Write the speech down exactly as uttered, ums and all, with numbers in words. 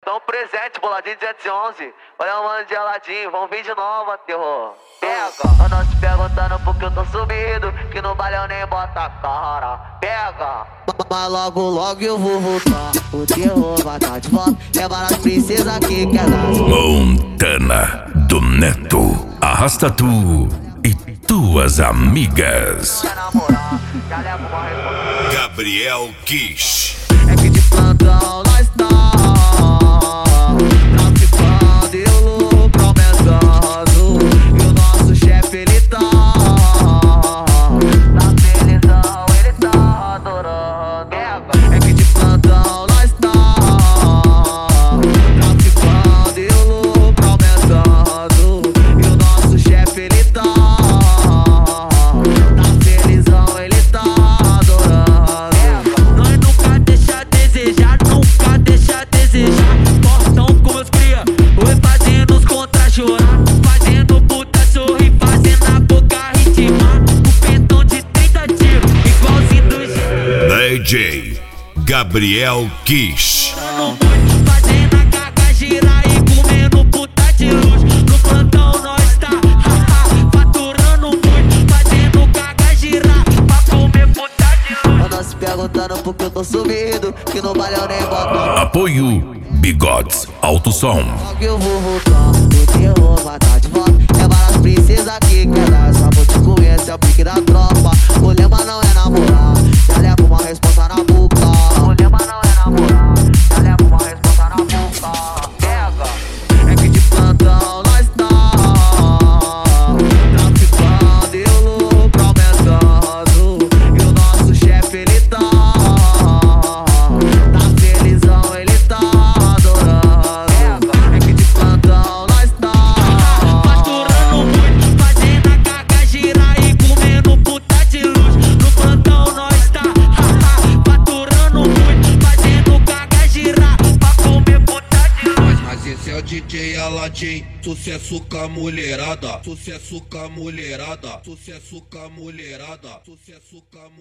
Tão presente, boladinho duzentos e onze. Olha o mano de geladinho, vão vir de novo, terror. Pega, eu não te perguntando porque eu tô sumido, que no baile eu nem boto a cara. Pega, mas logo logo eu vou voltar. O terror vai tá de volta. Leva as princesas que quer dar. Montana do Neto, arrasta tu e tuas amigas. Gabriel Kish. É que de plantão nós tá traficando e o lucro aumentando. E o nosso chefe ele tá tá felizão, ele tá adorando. É que de plantão nós tá traficando e o lucro aumentando. E o nosso chefe ele tá tá felizão, ele tá adorando. Nós nunca deixa a desejar, nunca deixa a desejar. Portão com meus cria, oi fazendo os contra chorar, fazendo puta sorrir, fazendo a boca ritmar. O pentão de trinta tiros, igualzinho do G. D J Gabriel Kish. Fazendo a caga girar e comendo puta de luz. No plantão nós tá faturando muito, fazendo caga girar pra comer puta de luz. Eu não se perguntando porque eu tô sumido, que no baile eu nem boto. Apoio Bigodes Alto Som. Logo eu vou voltar, o terror vai tá de volta. Levar as princesas que quer dar. Só vou te conhecer, é o pique da tropa. O lema não é namorar, já leva uma responsa na boca. O lema não é namorar, já leva uma responsa na boca. Pega, é que de plantão nós tá traficando e o lucro aumentando. E o nosso chefe ele tá tá felizão, ele tá adorando. É que de plantão nós tá faturando muito, fazendo a caga girar e comendo puta de luz. No plantão nós tá faturando muito, fazendo caga girar pra comer puta de luz. Mas esse é o D J Aladim, sucesso com a mulherada, sucesso com a mulherada, sucesso com a mulherada, sucesso com a